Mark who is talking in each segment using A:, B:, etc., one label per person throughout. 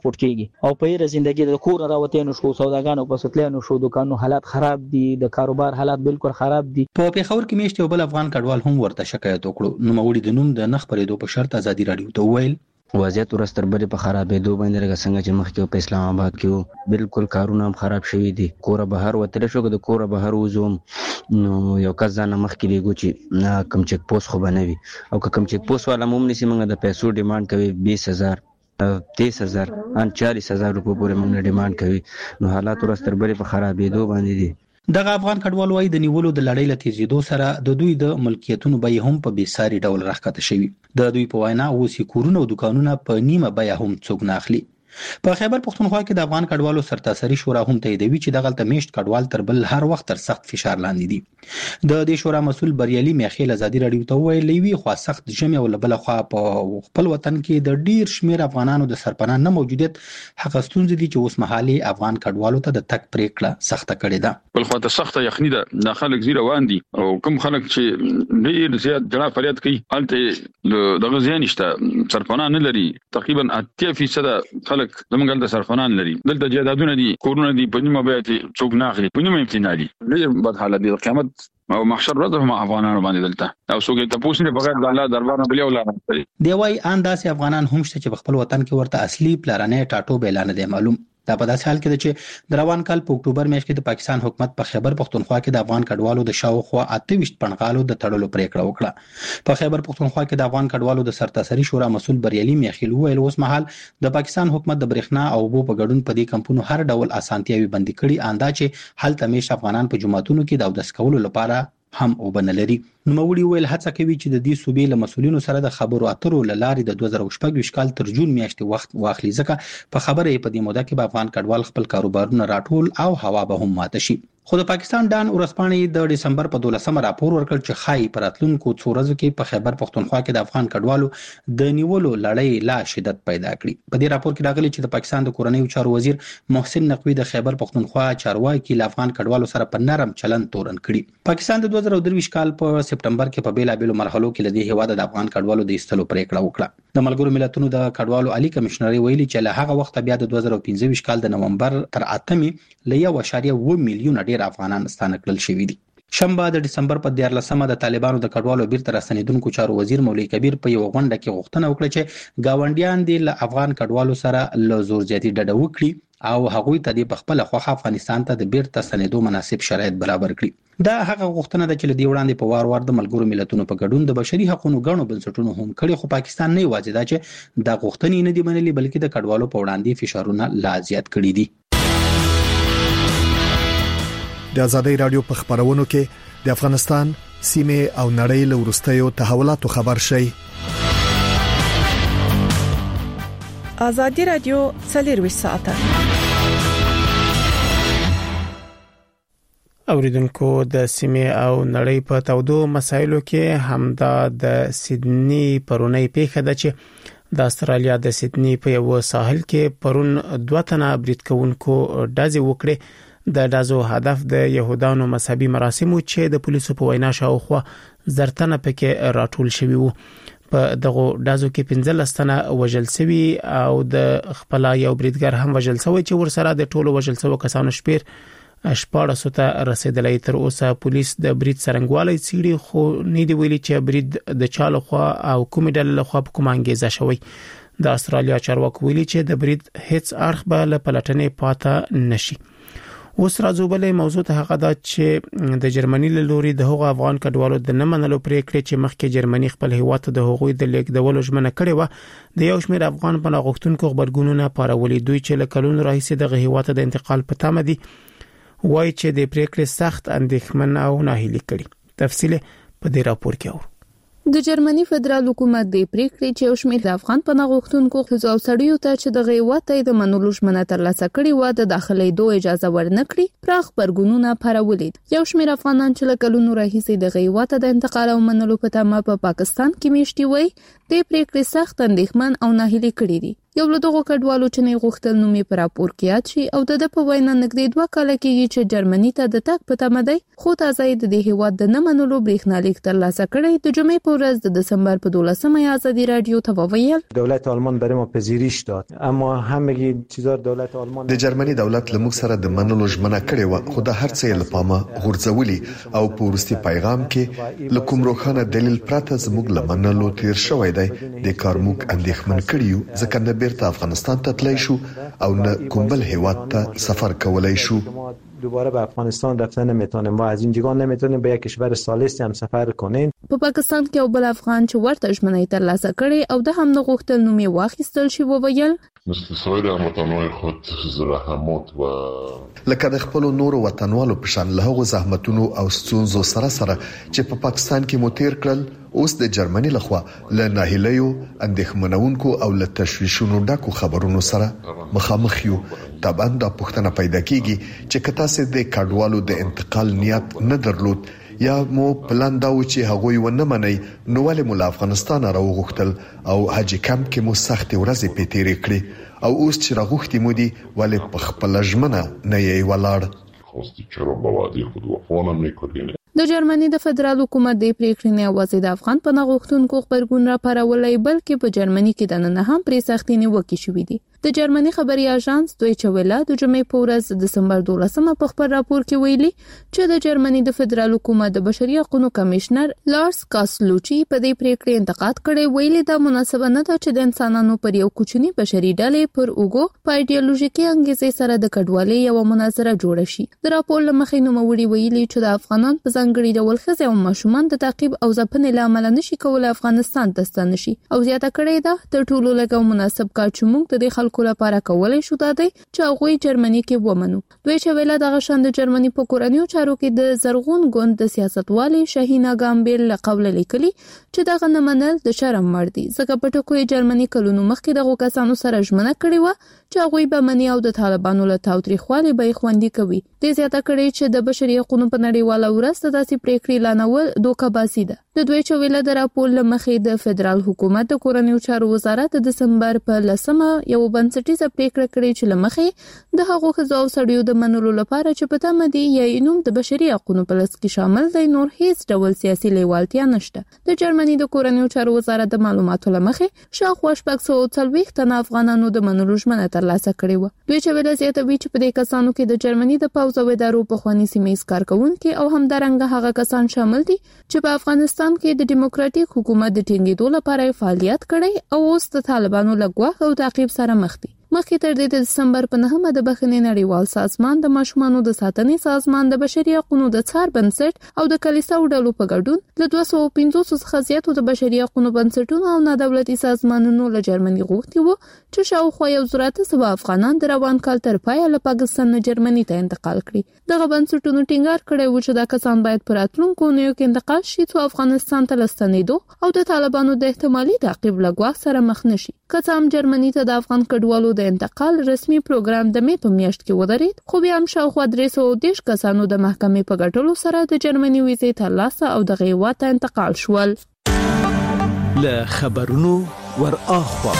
A: پټ کیږي او په هر ژوندۍ د کور راوته نو شو سوداګانو په ستلانو شو دکانو حالات خراب دي د کاروبار حالات بالکل خراب دي.
B: په پیښور کې میشت یو بل افغان کډوال هم ورته شکایت وکړو. نو موري د نوم د نخ پرېدو په شرط ازادي رادیو ته ویل
C: وضعیت ورستر بری په خرابېدو باندې لکه څنګه چې مخکې په اسلام آباد کې بالکل کارونه هم خراب شوي دي. کور بهر وتل شو د کور بهر وزوم نو یو کس ځان مخکې لګو چې کم چک پوسټ خو بنوي او کم چک پوسټ والا موږ نسی موږ د پیسو ډیماند کوي 20000 30,000 ان 40,000 روپے پورې موږ ډیماند کوي. نو حالات ورستر بری په خرابېدو باندې دي.
B: دغه افغان کډوال وايي د نیولو د لړۍ له تیزیدو سره د دوی د ملکیتونو بیه هم په بیساري ډول راښکته شوي. د دوی په وینا اوس کورونه او دکانونه په نیمه بیه هم څوک نه اخلي. په خیبر پختونخوا کې د افغان کډوالو سرتاسري شورا هم تاییدوي چې دغه میشت کډوال تر بل هر وخت تر سخت فشار لاندې دي. د دې شورا مسول بریالي میخیل ازادي رادیو ته ویل لوي خو سخت جمع او بل خو په خپل وطن کې د ډیر شمیر افغانانو د سرپناه نه موجودیت حق ستونزې دي چې اوس مهالي افغان کډوالو ته د تک پریکړه سخته کړې ده.
D: بل خو ته سخته یخني ده د خلک زیره روان دي او کوم خلک چې ډیر زیات جړه فریاد کوي الته دغه ځای نشته سرپناه نه لري. تقریبا 80% خلک زمونږ د سرپناه لري. دلته جیدادونه دي کورونه دي په نیمه بیه څوک نه اخلي په نیمه امتناع دي. ډیر بد حالت دي. قیامت او محشر ورځ هم افغانانو باندې دلته او څوک ته پوښتنه بغیر د الله دربار نه بلی ولا
B: دی وايي انداسي افغانان هم شته چې په خپل وطن کې ورته اصلي پلانې ټاټو بیلانه دي معلوم. دا په داسې حال کې ده چې د روان کال په اکتوبر میاشت کې د پاکستان حکومت په خیبر پختونخوا کې د افغان کډوالو د شاوخوا 28 پنغالو د تړلو پریکړه وکړه. په خیبر پختونخوا کې د افغان کډوالو د سرتاسري شورا مسول بریالي میخیل ویل اوس مهال د پاکستان حکومت د برېښنا او اوبو په ګډون په دې کمپونو هر ډول اسانتیاوي بندي کړي اندا چې هلته میش افغانان په جماعتونو کې د اودس کولو لپاره هم وبنلري. نو موري ویل هڅه کوي چې د دې صوبې له مسولینو سره د خبرو اترو لارې د 2014 کال تر جون میاشتې وخت واخلي ځکه په خبره په دې موده کې به افغان کډوال خپل کاروبارونه راټول او هوا به هم ماته شي. خو د پاکستان ډان ورسپانې د ډسمبر په 12 راپور ورکړ چې خای پراتلونکو څو ورځو کې په خیبر پختونخوا کې د افغان کډوالو د نیولو لړۍ لا شدت پیدا کړي. په دې راپور کې راغلي چې د پاکستان د کورنیو چارو وزیر محسن نقوی د خیبر پختونخوا چارواکي ل افغان کډوالو سره په نرم چلند تورن کړي. پاکستان د 2023 کال په سپټمبر کې په بیلابېلو مرحلو کې لدی هیواد د افغان کډوالو د ایستلو پریکړه وکړه. د ملګرو ملتونو د کډوالو عالی کمشنر ویلي چې له هغه وخت بیا د 2015 کال د نومبر تر 8 ل 1.1 میلیون ډیر افغانان ستانه کړل شوي دي. شنبه د ډسمبر په 14مه د طالبانو د کډوالو بیرته راستنیدونکو چارو وزیر مولوی کبیر په یو غونډه کې غوښتنه وکړه چې گاونډیان دي له افغان کډوالو سره له زور زیاتی ډډه وکړي او هغوی ته د خپل خوخه افغانستان ته د بیرته ستنیدو مناسب شرایط برابر کړي. دا هغه غوښتنه ده چې لدی وړاندې په وار د ملګرو ملتونو په ګډون د بشري حقوقو غړو بنسټونو هم کړي. خو پاکستان نه یوازې دا چې د غوښتنې نه دی منلي بلکې د کډوالو په وړاندې فشارونه لا زیات کړي دي.
E: د آزادۍ رادیو په خبرونو کې د افغانستان سیمه او نړۍ له ورستیو تحولاتو خبر شي.
F: آزادۍ رادیو 24 ساعته اوریدونکو د سیمه او نړۍ په تودو مسایلو کې همدا د سیدنی پرونی پیښه ده چې د استرالیا د سیدنی په یو ساحل کې پرون 2 تنه برید کوونکو ډازې وکړې. د ډازو هدف د يهودانو مذهبي مراسمو چې د پولیسو په وینا شاوخوا زرتنه پکې راټول شوی وو. په دغه ډازو کې 15 تنه وژل شوی او د خپل یو بریدګر هم وژل شوی چې ورسره د ټولو وژل شوی کسانو شمیر 14 ته رسیدلې. تر اوسه پولیس د برید څرنګوالي څیړي خو نه دی ویلي چې برید د چالو خو او کومې ډلې له خوا په کومه انګیزه شوی. د استرالیا چارواکو ویلي چې د برید هیڅ اړخ به له پلټنې پاته نشي. اوس راځو بلې موضوع ته هغه دا چې د جرمني له لوري د هغو افغان کډوالو د نه منلو پریکړې چې مخکې جرمني خپل هیواد ته د هغوی د لیږدولو ژمنه کړې و د یو شمېر افغان پناه غوښتونکو خبرګونونه پارولي. دوی چې له کلونو راهیسې دغه هیواد ته د انتقال په تمه دي وایي چې د پریکړې سخت اندېښمن او ناهیلي کړي. تفصیل په دې راپور کې اورو.
G: د جرمني فدرال حکومت د پریکړې چې شمېر د افغان پناه غوښتونکو ښځو او سړیو ته چې د غیوت د منلو ژمنه ترلاسه کړې و د داخليدو اجازه ورنکړي پراخ خبرګونونه پارولي. یو شمېر افغانان چې له کلونو راهیسې د غیوت د انتقال او منلو په تمه په پاکستان کې میشتي وي د پریکړې سخت اندېښمن او ناهیلي کړي دي. یو له دغو کډوالو چې نه غوښتل نوم یې په راپور کې یاد شي او د په وینا نږدې 2 کال کېږي چې جرمني ته د تګ په تمه دی، خو تازه د دې هیواد د نه منلو برېښنالیک ترلاسه کړی. د جمعې په ورځ د دسمبر په 12مه آزادی رادیو ته وویل
H: دولت آلمان برای ما پذیرش داد، اما همه چیزا دولت آلمان
E: د جرمني دولت له موږ سره د منلو ژمنه کړې و، خو د هر څه له پامه غورځولي او په وروستي پیغام کې له کوم روښانه دلیل پرته زموږ له منلو تیر شوی دی. د کار موږ اندېښمن کړیو ځکه نه بیرته افغانستان ته تللی شو او نه کوم بل هیواد ته سفر کولای شو.
H: دوباره به افغانستان رفتن نمیتونیم و از اینجا نمیتونیم به یک کشور ثالث هم سفر کنیم.
G: په پاکستان کې یو بل افغان چې ورته ژمنه ترلاسه کړي او د هم نه غوښتل نوم یې واخیستل شي وویل
I: مثل سایر هموطنان خود زحمات و
E: لکه د خپل نورو وطنوالو په شان له هغو زحمتونو او ستونزو سره چې په پاکستان کې مو تیر کړل، اوس د جرمني لخوا له ناهیلیو اندېښمنونکو او له تشویشونو ډکو خبرونو سره مخامخ یو. طبعا دا پوښتنه پیدا کیږي چې کته سه د کډوالو د انتقال نیت نه درلود یا مو پلان دا و چې هغوی ونه مني، نو ولې مو افغانستان راوغختل او حج کمپ کې مو سخت ورځې پېتېرې کړې او اوس چې راغوختي مو دي ولې په خپل ژمنه نه یې ولاړ.
I: خواستی چرا با وعده خود وفا نمی‌کنید؟
G: د جرمني د فدرال حکومت د پریکړې نه یوازې د افغان پناه غوښتونکو خبرګون راپارولای بلکې په جرمني کې د نن هم پرې سختي نیوکې شوې دي. د جرمني خبري اژانس دویچه ویله د جمعې په ورځ د دسمبر 12مه په خبر راپور کې ویلي چې د جرمني د فدرال حکومت د بشري حقوقو کمشنر لارس کاسلوچي په دې پریکړې انتقاد کړی، ویلي دا مناسبه نه ده چې د انسانانو پر یو کوچني بشري ډلې پر اوګو په ایډیالوژیکي انګیزې سره د کډوالۍ یو مناظره جوړه شي. د راپور لمخې نوموړي ویلي چې د افغانان په ځانګړي ډول ښځې او ماشومان د تعقیب او ځپنې له امله نشي کولای افغانستان ته ستنه شي او زیاته کړې ده تر ټولو لږ مناسب کار چې موږ د خلکو لپاره کولای شو دا دی چې هغه جرمني کې ومنو. دوی چې ویلا دغه شان د جرمني په کورنیو چارو کې د زرغون ګوند د سیاستوالي شاهینا ګامبل له قبل لیکلي چې دغه نه منل د شرم مړ دي، ځکه په ټکو جرمني کلونو مخکې دغه کسانو سره ژمنه کړې و چې هغه به منی او د طالبانو له تاوتریخوالي به خوندي کوي. د زیاته کړي چې د بشري حقوقو په نړیواله ورځ د داسې پریکړې لانول دوکاباسي ده. د دوی چې ویلا د راپور لمخې د فدرال حکومت د کورنیو چارو وزارت د دسمبر په 10مه یو بنسټیزه پریکړه کړې چې لمخې د هغو ښځو او سړیو د منلو لپاره چې په تمه دي یا نوم د بشري حقوقو په لست کې شامل دی نور هیڅ ډول سیاسي لیوالتیا نشته. د جرمني د کورنیو چارو وزارت د معلوماتو لمخې شاوخوا 640 تنه افغانانو د منلو ژمنه ترلاسه کړې و. دوی چې ویلا زیاتوي چې په دې کسانو کې د جرمني د پوځ او ادارو په خواني سیمې کارکونکو او همدارنګه هغه کسان شامل دي چې په افغانستان کې د دیموکراتیک حکومت د ټینګېدو لپاره فعالیت کړی او اوس د طالبانو لګوخ او تعقیب سره مخ دي. مخکې تر دې د دسمبر په 9مه د بخښنې نړیوال سازمان د ماشومانو د ساتنې سازمان د بشري حقوقو د څار بنسټ او د کلیساو ډلو په ګډون له 250 څخه زیاتو د بشري حقوقو بنسټونو او نه-دولتي سازمانونو له جرمني غوښتي وو چې شاوخوا 1,000 افغانان د روان کال تر پایه له پاکستان نه جرمني ته انتقال کړي. دغه بنسټونو ټینګار کړی و چې دا کسان باید پر راتلونکو اونیو کې انتقال شي څو افغانستان ته لستنېدو او د طالبانو د احتمالي تعقیب لګوخ سره مخ نشي. کڅام جرمني ته د افغان کډوالو د انتقال رسمي پروګرام د می په میاشت کې ودرېد، خو بیا هم شاوخوا 310 کسانو د محکمې په ګټلو سره د جرمني ویزې ترلاسه او د هیواد ته انتقال شول.
J: له خبرونو ور اخوا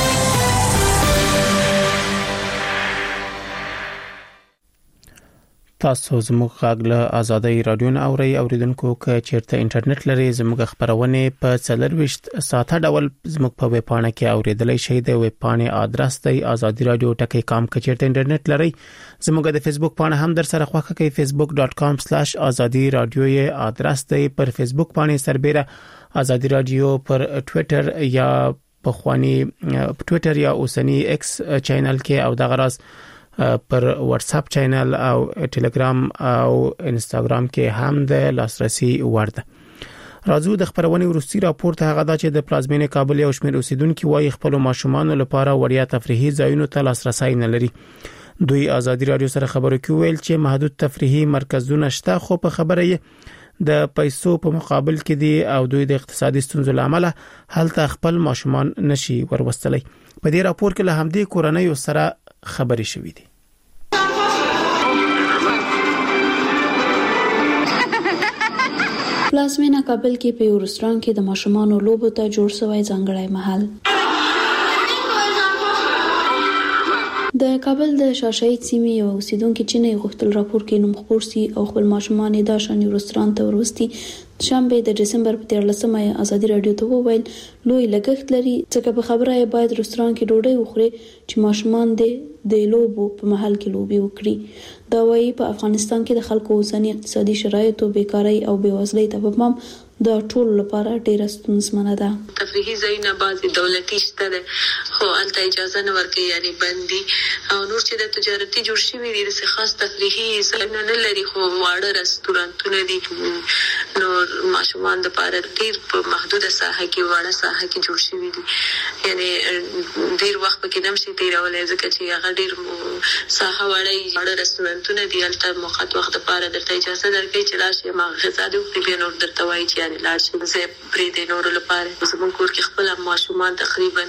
F: تاسو زموږ غږ له آزادۍ رادیو نه اورئ. اوریدونکو که چیرته انټرنیټ لري زموږ خبرونه په 24 ساعته ډول زموږ په ویب پاڼه کې اوریدلای شئ. د ویب پاڼې ادرس دی azadiradiotakay.com. که چیرته انټرنیټ لري زموږ د فیسبوک پاڼه هم در سره خوښه کوي facebook.com/azadiradioy ادرس دی. پر فیسبوک پاڼه سربېره ازادي رادیو، پر ټوئیټر یا په خواني ټوئیټر یا اوسنی ایکس چینل کې او د غراس پر واتس اپ چینل او ټلګرام او انستګرام کې هم د لاسرسي وړ ده. راځو د خبرونه ورستی راپور ته هغه چې د پلازمینې کابل او شمیر اوسیدونکو وايي خپل ماشومان لپاره وړیا تفریحي ځایونو ته لاسرسي نه لري. دوی ازادي رادیو سره خبرو کې ویل چې محدود تفریحي مرکزونه شته، خو په خبره یې د پیسو په مقابل کې دي او دوی د اقتصادي ستونزو لامل هلته خپل ماشومان نشي وروستلای. په دې راپور کې له همدې کورنۍ سره خبري شوې دي.
K: پلازمینه کابل کې په یو رستوران کې د ماشومانو لوبو ته جوړ شوی ځانګړی محل د کابل د شاشهید سیمې یو اوسیدونکو چې نه غوښتل راپور کې نوم خپور سي او خپل ماشومان د شان رستورانت ته وروستي شنبه د دسمبر په 13مه ازادي رادیو ته وویل لوی لګښت لري ځکه په خبره یې باید رستوران کې ډوډۍ وخوري چې ماشومان د لوبو په محل کې لوبي وکړي. دا وايي په افغانستان کې د خلکو اوسنی اقتصادي شرایط او بیکاری او بیوزلۍ ته پام د ټول لپاره ډیره ستونزمنه ده.
L: تفریحي ځایونه بعضي دولتي شته خو الته اجازه نه ورکوي یعنی بندي او نور چې د تجارتي جوړ شوي دي د خاص تفریحي ځایونه نه لري خو واړه رستورانتونه دي نور ماشومان د پاره ډیر په محدوده ساحه کې واړه ساحه کې جوړ شوي دي یعنی ډیر وخت پکې نمشي تیرولای ځکه چې هغه ډیر ساحه واړه رستورانتونه دي الته موقت وخت لپاره درته اجازه درکوي چې راشي ما غذا دې وخوري به نور درته وایي چې لاړ زه پرې د نورو لپاره زموږ کور کې خپل ماشومان تقریبا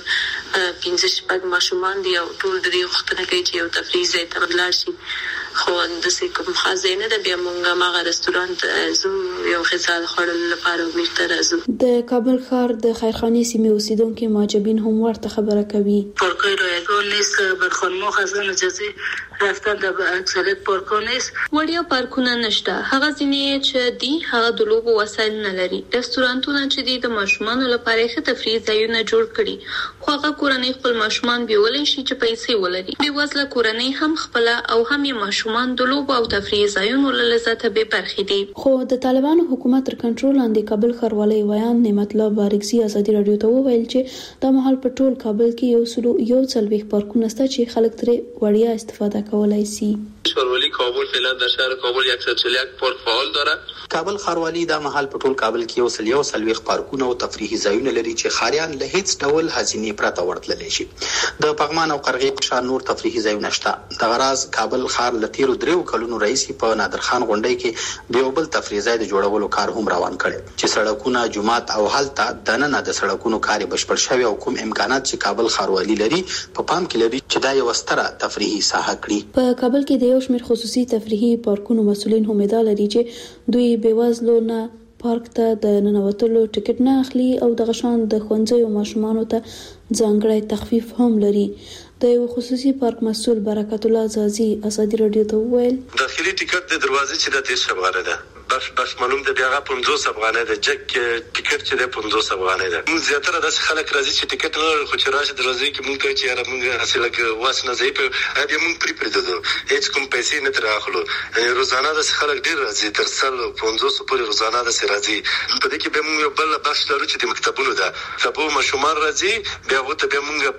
L: 15 ماشومان دي او ټول د دې وختونه کې چې یو تفریح ځای ته لاړ شي خو د څه کوم خزانه د بیا مونږه ماغه رستورانت زو یو غذا خورل لپاره میرته راځو.
K: د کابل ښار د خیرخانې سیمې اوسیدونکو ماجبین هم ورته خبره کوي.
M: پارکای رایگان نیست برخانما خزان اجازه رفتن د اکثریت پارکا نیست
L: وړیا پارکونه نشته هغه ځینې چې دي هغه د لوبو وسایل نه لري رستورانتونه چې دي د ماشومان لپاره ښه تفریح ځایونه جوړ کړي خو هغه کورنۍ خپل ماشومان بیولای شي چې پیسې ولري بیوزله کورنۍ هم خپل او هم یې ماشومان د لوبو او تفریح ځایونو له لذت به برخې دي.
K: خو د طالبانو حکومت تر کنټرول لاندې کابل ښاروالۍ ویان نعمت الله بارکزي ازادي رادیو ته وویل چې د مهال په ټول کابل کې یو څلويخ پارکونه شته چې خلک ترې وړیا استفاده کولای شي.
N: ښاروالي کابل فعلا در شهر کابل 141 پارک فعال داره.
B: کابل ښاروالي د مهال په ټول کابل کې یو څلويخ پارکونه او تفریحي ځایونه لري چې خاریان له هیڅ ډول هزینې پرته ورتللی شي. د پغمان او قرغې شان نور تفریحي ځایونه شته. د غراز کابل ښار لتیرو دریو کلونو رئیس په نادرخان غونډۍ کې دیوبل تفریحي ځای د جوړولو کار هم روان کړي چې سړکونه جمعات او هلته د نن د سړکونو کار بشپړ شوی او کوم امکانات چې کابل ښاروالي لري په پام کې لري چې دا یو ستره تفریحي ساحه کړي.
K: په کابل کې د یو شمېر خصوصي تفریحي پارکونو مسؤلین هم ادعا لري چې دوی بیوزلو نه پارک ته د ننوتلو ټیکټ نه اخلي او د غشان د ښوونځیو ماشومانو ته ځانګړی تخفیف هم لري. د یو خصوصي پارک مسؤل برکت الله زازي ازادي رادیو ته وویل
O: داخلي ټیکټ د دروازې چې د 30 افغانۍ ده بس معلوم ده بیا 50 افغانۍ ده جک ټیکټ چې د 50 افغانۍ ده. موږ زیاتره د خلک راځي چې ټیکټ نه لري خو چې راځي دروازې کې موږ ته چې یاره موږ اصله واسنه ځای په هغه موږ پری ددو هیڅ کوم پیسې نه تراخلو روزانه د خلک ډیر راځي تر 150 پورې روزانه د راځي په دې کې به موږ بل بخش لرو چې د مکتبونو ده سبو مشومان راځي بیا وته به موږ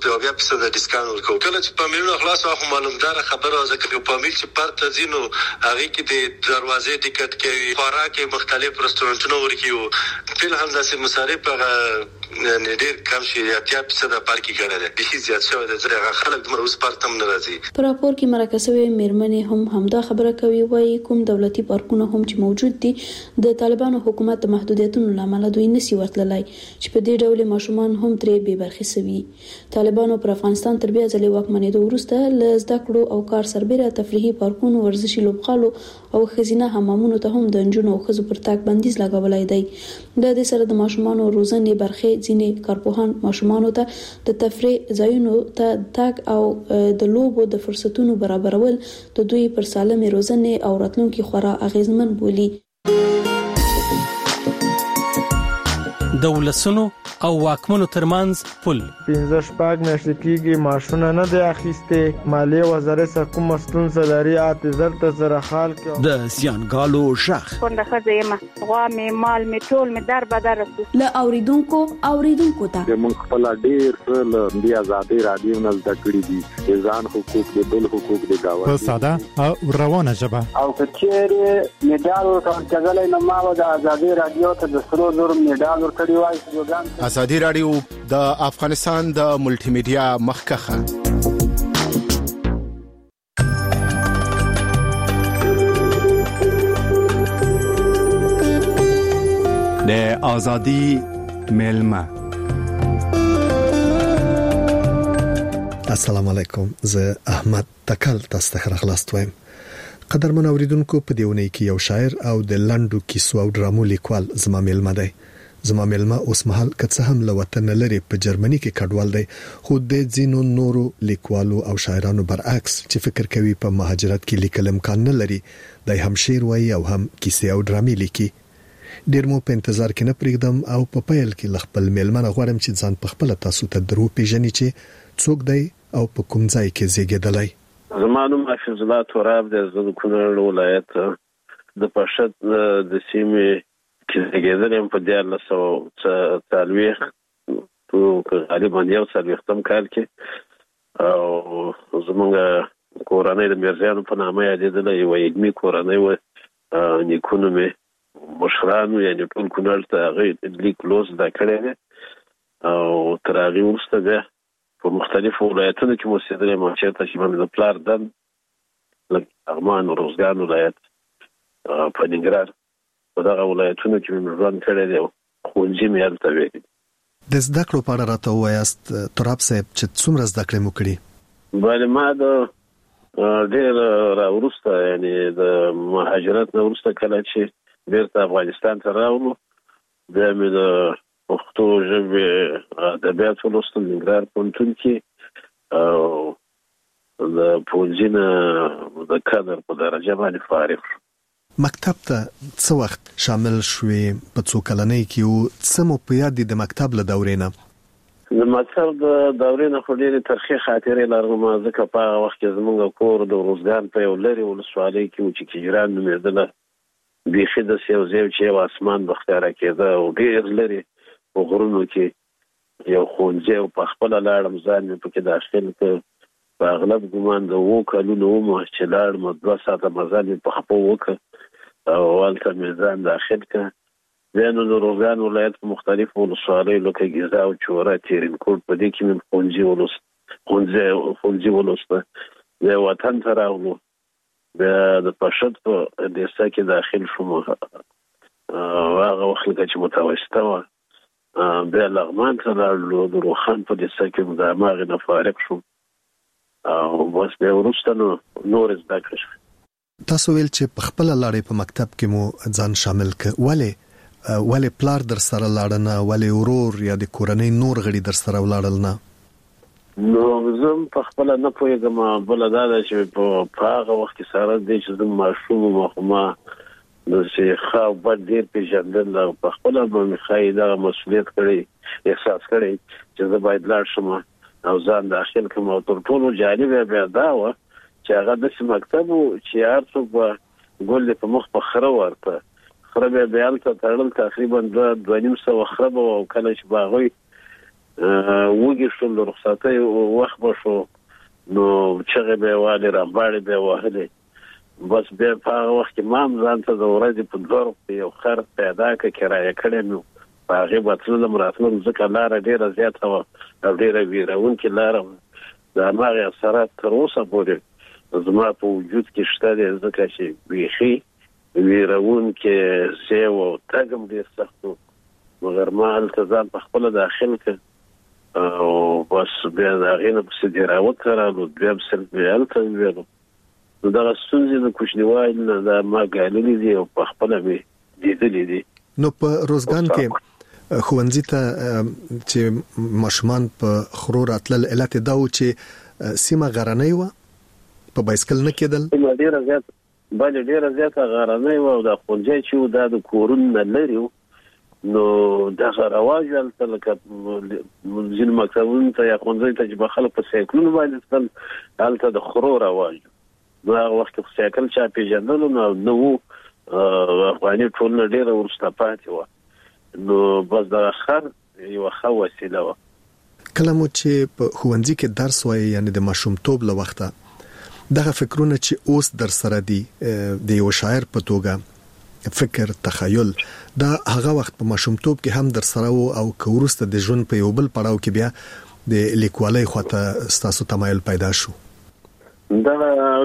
O: 50% ډیسکاونټ ورکو کله چې پامیلونه خلاص واخو معلومدار خبره ځکه پامیل چې پارت ځینو هغه کې د دروازې ټیکټ کې خوراکي مختلف رستورانتونو ورکیو په هم داسې مصارف هغه ډیر کم شي 80% پارکي ګڼل دي هیڅ زیات شوی د زړه خلک د مروز پارتم نه راځي.
K: په راپور کې مرکزوي میرمنې هم همدا خبره کوي وایي کوم دولتي پارکونه هم چې موجود دي د طالبانو حکومت د محدودیتونو لامل دوی نسی ورتللای چې په دې ډول ماشومان هم ترې بې برخې سوي. طالبانو پر افغانستان تر بیا ځلې واکمنېدو وروسته له زده کړو او کار سربېره تفریحي پارکونو ورزشي لوبغالو او خزینه حمامونو ته هم د نجونو او ښځو پر تګ بندیز لګولای دی. د دې سره د ماشومانو روزنې برخې ځینې کارپوهان ماشومانو ته د تفریح ځایونو ته تګ او د لوبو د فرصتونو برابرول د دوی پر سالمې روزنې او راتلونکي خورا اغیزمن بولي.
J: د ولسونو او واکمنو ترمنځ پل
P: 15 میاشتې کېږي معاشونه نه دی اخیسته مالیه وزارت کوم ستونزه لري اعتذار ته زره حال کې
J: د زیانګالو شخ
Q: څنګه خزیمه غوا می مال می ټول می در بدر
K: له اوریدونکو ته
R: موږ خپل ډیر له بیا آزادي رادیو نه زده کړی دي ځان حقوق د بل حقوق د گاوه
S: په ساده او روانه ژبه
T: او کچېره میډال ورکړل نو ما د آزادي رادیو ته د سرو نور میډال ورکړی وای.
U: آزادي رادیو د افغانستان د ملټي میډیا مخکخه
V: د آزادي ملما.
E: السلام علیکم زه احمد تکل تاسو ته خلاص وایم. قدرمن اوریدونکو په دیونه کې یو شاعر او د لندو کیسو او ډرامو لیکوال زما ملما دی. زما ملما اوس مهال کڅه هم له وطن لري په جرمني کې کډوال دی خو د ځینو نورو لیکوالو او شاعرانو برعکس چې فکر کوي په مهاجرت کې لیکل امکان نه لري دای هم شعر وایي او هم کیسې او ډرامې لیکي ډیر مو په انتظار کې نه پرېږدم او په پیل کې خپل ملمن غواړم چې ځان په خپل تاسو ته درو پیژنې چې څوک دی او په کوم ځای کې زیږیدلی
A: زمانو حافظ الله تراب د کونړ ولایت د پښت د سیمې چې زیږیدلم په 1940 په غالبا یو څلوېښتم کال کې او زمونږ کورنۍ د میرزیانو په نامه یادېدله یوه علمي کورنۍ وه نیکونو مې مشرانو یعنې ټول کونړ ته هغوی لیک لوست زده کړی دی او تر هغې وروسته بیا په مختلفو ولایتونو کې مو اوسېدلی یم چېرته چې مې د پلار دن لکه لغمان روزګان ولایت په ننګرهار په دغه ولایتونو کې مې ژوند کړی دی او ښوونځي مې هلته ویلي
E: د زده کړو په اړه راته ووایاست تراب صاحب چې څومره زده کړې مو کړي
A: بله ما د ډېر راوروسته یعنې د مهاجرت نه وروسته کله چې بېرته افغانستان ته راغلو بیا مې د پښتو ژبې ادبیات ولوستل ننګرهار پوهنتون کې او د پوهنځي نه د کادر په درجه باندې فارغ شو
E: مکتب ته څه وخت شامل شوې په څو کلنۍ کې او څه مو په یاد دي د مکتب له دورې نه
A: د مکتب د دورې نه خو ډېرې ترخې خاطرې لرم ځکه په هغه وخت کې زموږ کور د روزګان په یو لرې ولسوالۍ کې و چې کجران نومېدله بیخي داسې یو ځای چې یو اسمان به ښکاره کېده او ډېر لرې په غرونو کې یو ښوونځی او په خپله لاړم ځان مې پکې داخل کړ په اغلب ګمان د 7 کلونو وم چې لاړم 2 ساعته مزل مې په خپو وکړ او هلته مې ځان داخل کړ بیا نو د روزګان ولایت په مختلفو ولسوالیو لکه ګیزا او چوره تیرینکوټ په دې کې مې ښوونځي ولوسته بیا وطن ته راغلو بیا د پښت په لیسه کې داخل شوم هغه وخت لکه چې متوسطه وه بیا لغمان ته لاړلو د روخان په لیسه کې د هماغې نه فارغ شوم او بس بیا وروسته نو نور زده کړه شوې
E: تاسو ویل چې په خپل لاړې په مکتب کې مو ځان شامل ک ولې پلار در سره لاړ نه ولې ورور یا د کورنۍ نور غړي در سره ولاړل نه
A: نو زه په خپل نه پوهېږم بله دا ده چې په هغه وخت کې سره دی چې زه ماشوم وم خو ما داسې ښه او بد ډېر پېژندل او په خپله به مې ښایي دغه مسؤلیت کړی احساس کړی چې زه باید لاړ شم او ځان داخل کړم او تر ټولو جالبه بیا دا وه چې هغه داسې مکتب و چې هر څوک به ګل په مخ په خره ورته خره بیا هلته تړل تقریبا 2.5 خره به او کله چې به هغوی وږي شول د رخصتۍ وخت به شو نو چغې به یې وهلې رمباړې به یې وهلې بس بیا په هغه وخت کې ما هم ځان ته د ورځې په 2 روپۍ یو خر پیدا کړه کرایه کړی مې په هغې به تللم راتلم ځکه لاره ډېره زیاته وه او ډېره ویرونکې لاره وه د هماغې اثرات تر اوسه پورې زما په وجود کې شته دی ځکه چې بیخي ویرونکې ځای و او تګ هم ډېر سخت و مګر ما هلته ځان په خپله داخل کړ او بس بیا د هغې نه پسې ډېراوت ته رالو دویم صنف مې هلته وویلو نو دغه ستونزې د کوچنیوالي نه دا ما ګاللي دي او په خپله مې لیدلي دي
E: نو په روزګان کې ښوونځي ته چې ماشومان په خرو راتلل علت دا و چې سیمه غرنۍ وه په بایسکل نه کېدل
A: ډېره زیاته غرنۍ وه او دا ښوونځی چې و دا د کورونو نه لرې و نو دغه رواج هلته لکه ځینو مکتبونو ته یا ښوونځیو ته چې به خلک په سایکلونو باندې تلل هلته د خرو رواج نو هغه وخت کې سایکل چا پېژندلو نه و افغاني ټولنه ډېره وروسته پاتې وه نو بس دغه خر یوه ښه وسیله وه
E: کله مو چې په ښوونځي کې درس وایي یعنې د ماشومتوب له وخته دغه فکرونه چې اوس در سره دي د یو شاعر په توګه فکر تخیل دا هغه وخت په ماشومتوب کې هم در سره وو او که وروسته د ژوند په یو بل پړاو کې بیا د لیکوالۍ خواته ستاسو تمایل پیدا شو
A: دا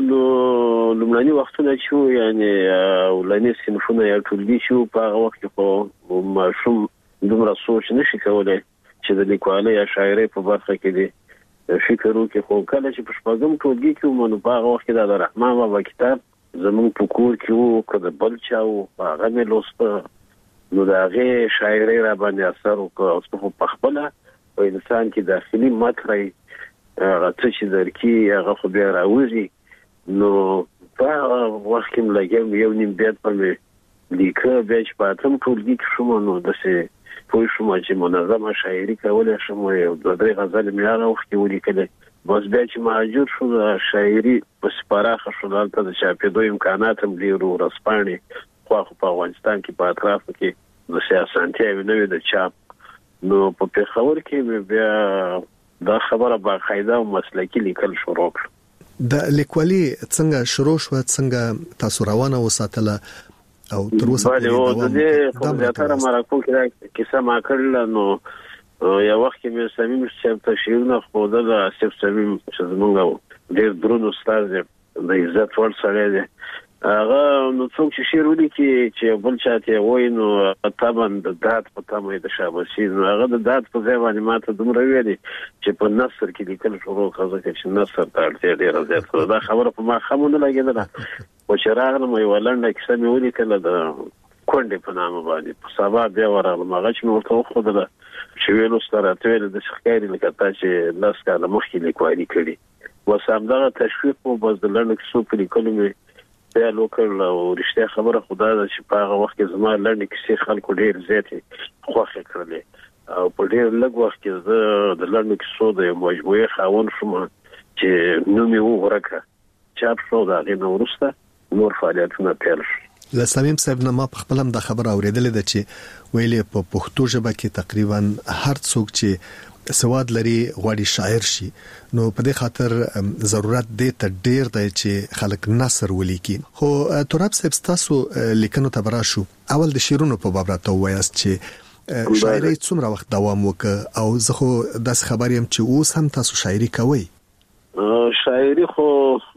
A: لومړني وختونه چې یعنې اولني صنفونه یا ټولګي چې په هغه وخت کې خو ماشوم دومره سوچ نشي کولی چې د لیکوالۍ یا شاعرۍ په برخه کې دی فکر وکړي خو کله چې په شپږم ټولګي کې وم نو په هغه وخت کې د رحمان بابا کتاب زموږ په کور کې و که د بل چا و هغه مې لوسته نو دا غي شاعري را باندې اثر وکړ په خپل او انسان کې داخلي مطلب راځي چې درکې هغه خو بیا راوځي نو په وخت کې لګم یو نیم بیت په مې لیکه بیا چې پاتم ټول لیک شوم نو دسه پوه شوم چې منظمه شاعري کولای شم یو دوه غزل مې هغه وخت ولیکل بس بیا چې مهاجر شو د شاعري په سپاراخه شو دلته د چاپېدو امکانات هم ډېر ورسپانې خو په افغانستان کې په اطراف کې د سیاسانتي نوې د چاپ نو په پیښور کې بیا دا خبره باقاعده او مسلکي لیکل شروع کړ
E: د لیکوالي څنګه شروع شو څنګه تاسو روانه وساتله او تر اوسه
A: پورې د دې زیاتره مرکو کې کیسه ما کړل نو یو وخت کې مې سمیم چې تشریحونه خودل اسف سمیم چې زمونږ ډېر درنو استاد د عزت ور سره دی هغه نو څوک چې شعر ولیکي چې بل چاته وای نو طبعا د دات په تمه د شاباسي نو هغه د دات په ځای باندې ماته دومره ویلي چې په نثر کې لیکل شروع کړه چې نثر ته اړتیا ډیره زیاته دا خبره په ما خمونه لګیدله او چې راغلم یو لنډه کیسه مې ولیکله د کونډې په نامه باندې په سبا بیا ورغلم هغه چې مې ورته وښودله چې ویلو سره ته د ښکاري لکه تا چې لاس کاله مخکې لیکوالي کړي اوس همدغه تشویق مو بس د لنډو کیسو په لیکلو مې بیا لوکل او رښتیا خبره خدا ده چې په هغه وخت کې زما لنډې کیسې خلکو ډېر زیاتې خوښې کړلې او په ډېر لږ وخت کې زه د لنډو کیسو د یو مجموعې خاوند شوم چې نوم یې وغوړکه چاپ شو د هغې نه وروسته نور فعالیتونه پیل شو
E: له سمیم صاحب نه ما په خپل هم د خبره اورېدلې ده چې ویلې په پښتو ژبه کې تقریبا هر څوک چې سواد لري غواړي شاعر شي نو په دې خاطر ضرورت دی ته ډیر دی چې خلک نثر ولیکي خو تراب صاحب تاسو لیکنو ته براشو اول د شعرونو په باب راته وایاست چې شاعري څومره وخت دوام وکړ او زه خو داس خبر يم چې اوس هم تاسو شاعري کوي
A: شاعري خو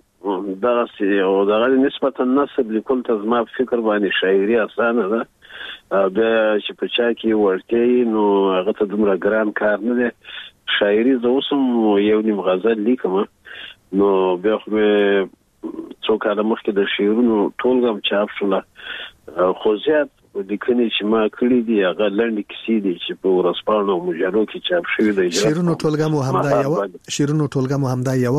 A: دا سي او دا نسبتا نثر لیکل ته زما فکر باندې شاعري اسانه ده بیا چې په چا کې ورته نو هغه ته دومره ګران کار نه دی شاعري زه اوسم یو نیم غزل لیکم نو بیا خو څو کاله مخکې د شعرونو ټولګه چاپ شوله خو زیات لیکنې چې ما کړې دي هغه لنډې کیسې دي چې په ورځپاڼو او مجلو کې چاپ شوي دي
E: شعرونو ټولګه مو همدا یو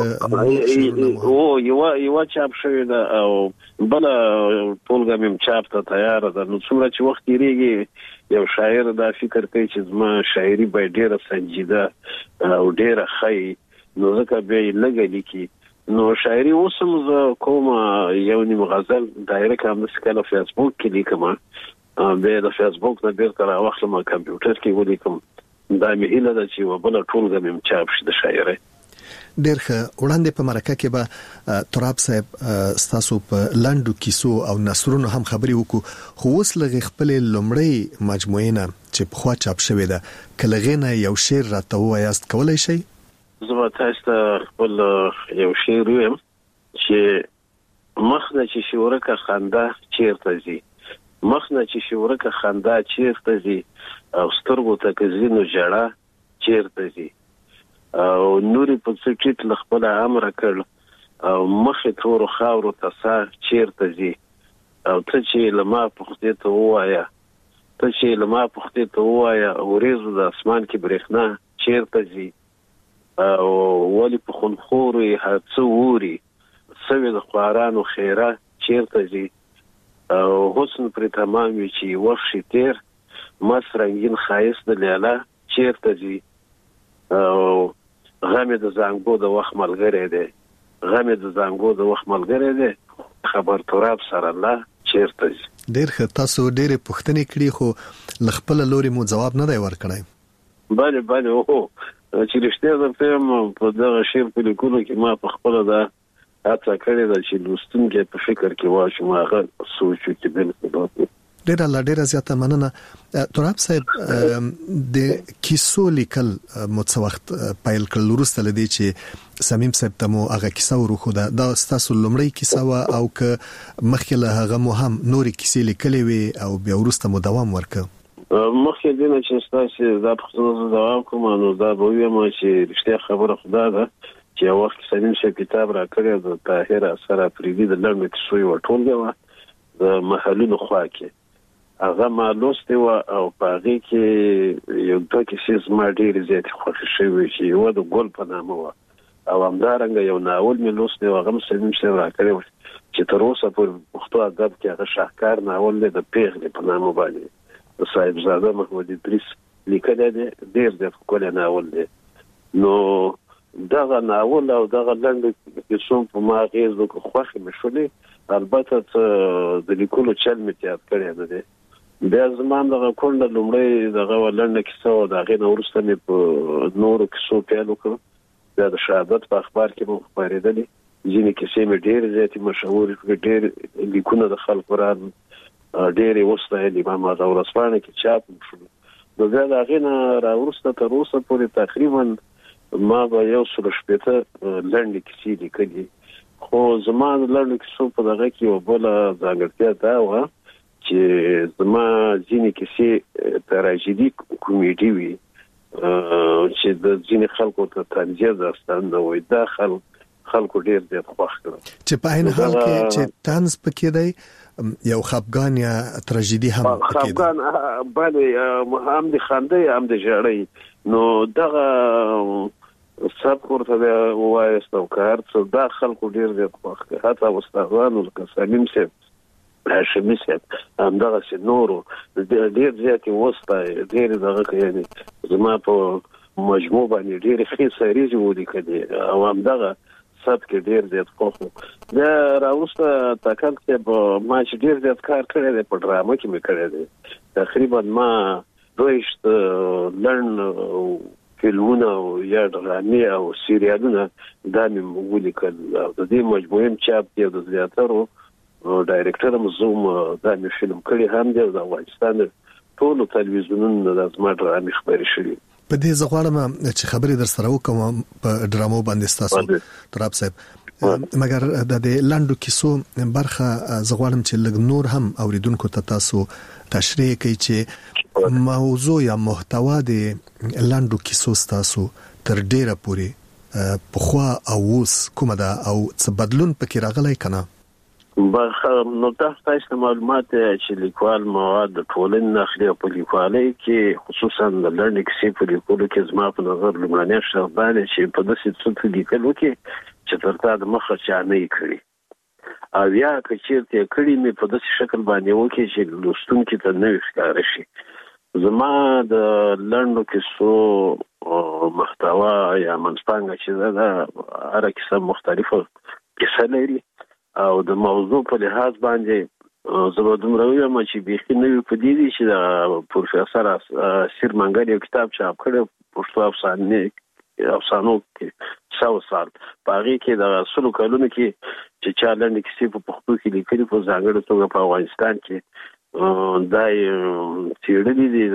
A: یو چاپ شوی ده او بل ټولګه مې چاپ ته تیار ده نو څومره چې وخت یې یو شاعر دا فکر کوي چې زما شاعري به ډیره سنجیده او ډیره ښه نو ځکه به یې لږه لیکي نو شاعري اوسم زه کوم یو نیم غزل ډایرکټ هم سکاله فیسبوک کې لیکم به د فیسبوک نه بیرته راوخلم کمپیوټر کې ولیکم دا مې هیله ده چې وبله ټولګه مې چاپ شي د شاعري
E: ډېر ښه وړاندې په مرکه کې به تراب صاحب ستاسو په لنډو کیسو او نثرونو هم خبري وکړو خو اوس لږ خپل لومړی مجموعه نه چې په خوا چاپ شوې ده کلهغه یو شعر راته وایاست کولای شئ
A: زما تاسو ته خپل یو شعر ویم چې مخنه چې شورکه خندا چیرته زی مخنه چې شورکه خندا چیرته زی او سترګو ته کزینو جړه چیرته زی او نوري په څټیټ لخپل امر کړ او مخه تور خاورو ته سا چیرته زی او ته چې لما پخته ته وایا اورېزو د اسمان کې برېښنا چیرته زی او ولی په خونخوري هڅه ووري سوي د خوارانو خیره چیرته زی او حسن پر تمام وی چې وخت تیر مس رنگین خایس د لیلا چیرته زی او غمه د زنګو د وخت ملګری دی خبر تراب سره الله چیرته زی
E: ډېر ښه تاسو ډېرې پوښتنې کړې خو لخپل لوري مو جواب نه دی ورکړی
A: بله او چې رښتیا درته په دغه شعر په لیکلو کې ما په خپل دا هڅه کړې ده چې لوستونکي په فکر کې واچوم هغه سوچ کې بالکل
E: ډېره زیاته مننه تراب صاحب د کیسو لیکل مو څه وخت پیل کړل وروسته لدی چې سمیم صاحب ته مو هغه کیسه ورخوده دا ستاسو لومړی کیسه وا او که مخکې له هغه مو هم نورې کیسې لیکلې وي او بیا وروسته مو دوام ورکړ
A: مخکې دینه چې تاسو دا پښتو ځواب کوم نو دا به ویم چې رښتیا خبره خدا ده چې یو وخت سمیم صاحب کتاب را کړی د طاهر اثر افریدي د لړم کیسو یو ټولګه و د محلونو خوا کې هغه ما لوستي و او پاغي کې یو دوه کیسې ما ډېر زیات خوښ شوی چې یو د ګل په نامه و او همدارنګه یو ناول مې لوستي و هغه سلیم شه راکړی و چې تر اوسه په پښتو ادب کې هغه شاهکار ناول دی د پیغلې په نامه باندې د صاحبزاده محمود ادریس لیکلی دی ډېر زیات ښکلی ناول دی نو دغه ناول او دغه لنډ کیسو په ما اغېز وکړ خوښې مې شولې البته د لیکلو چل مې تیار کړی نه دی بیا زما دغه کونډه لومړی دغه لنډه کیسه او د هغې نه وروسته مې په نورو کیسو پیل وکړ بیا د شهادت په اخبار کې مو خپرېدلې ځینې کیسې مې ډېرې زیاتې مشهورې کړې ډېر لیکونه د خلکو راغلل ډېرې وستایلې ما هغه ورځپاڼه کې چاپ هم شول نو بیا د هغې نه راوروسته تر اوسه پورې تقریبا ما به 160 لنډې کیسې لیکلي خو زما د لنډو کیسو په دغه کې یوه بله ځانګړتیا دا وه چې زما ځینې کیسې تراژیدي کومیډي وي چې د ځینې خلکو ته طنزیه داستان نه وي دا خلکو ډېر زیات خوښ کړل
E: چې په عین حال کې چې طنز پکې دی یو خفګان یا تراژیدي هم پکې دی
A: خفګان بله هم د خندې هم د ژړۍ نو دغه سب ورته وایست او کار څه دا خلکو ډېر زیات خوښ کړل حتی استادانو لکه سلیم صاحب هاشمي صاحب همدغسې نورو ډېر زیاتې وستایي ډېرې دغه یعنې زما په مجموع باندې ډېرې ښې سریزې ولیکلې او همدغه سب کې ډېر زیات خوښ وو بیا راوروسته تاکل صاحب ما چې ډېر زیات کار کړی دی په ډرامه کې مې کړی دی تقریبا ما 22 لنډ فلمونه او یا ډرامې او سریالونه دا مې ولیکل او د دې مجموعې چاپ دی د زیاترو ډایرکټر هم زوم دا مې فلم کړی هم دی د افغانستان ټولو تلویزیونونو د زما ډرامې خپرې شوي
E: په دې زه غواړم چې خبرې در سره وکړم په ډرامو باندې ستاسو تراب صاحب مګر د لنډو کیسو برخه زه غواړم چې لږ نور هم اوریدونکو ته تاسو تشریح کړئ چې موضوع یا محتوا د لنډو کیسو تاسو تر ډیره پورې په خوا او اوس کومه ده او څه بدلون پکې راغلی کنه
A: نو تاسو معلومات چې لیکوال مواد د ټولنې نخلي په لیکوالۍ کې خصوصا د لنډ کیسې په لیکلو کې زما په نظر لومړنی شرط دا دی چې په داسې څه لیکلو کې چې تر تا د مخه چا نه یې کړي او یا که چېرته یې کړي مې په داسې شکل باندې وکړي چې لوستونکي ته نوی ښکاره شي زما د لنډو کیسو محتوا یا منځپانګه چې ده هره کیسه مختلفه کیسه لري او د موضوع په لحاظ باندې زه به دومره ووایم چې بیخي نوي پدې دي چې د پروفیسور اسیر منګل یو کتاب چاپ کړی پښتو افسانو کې 100 سال په هغې کې د 100 کلونو کې چې چا لنډې کیسې په پښتو کې لیکلي په ځانګړې توګه په افغانستان کې دا څېړلي دي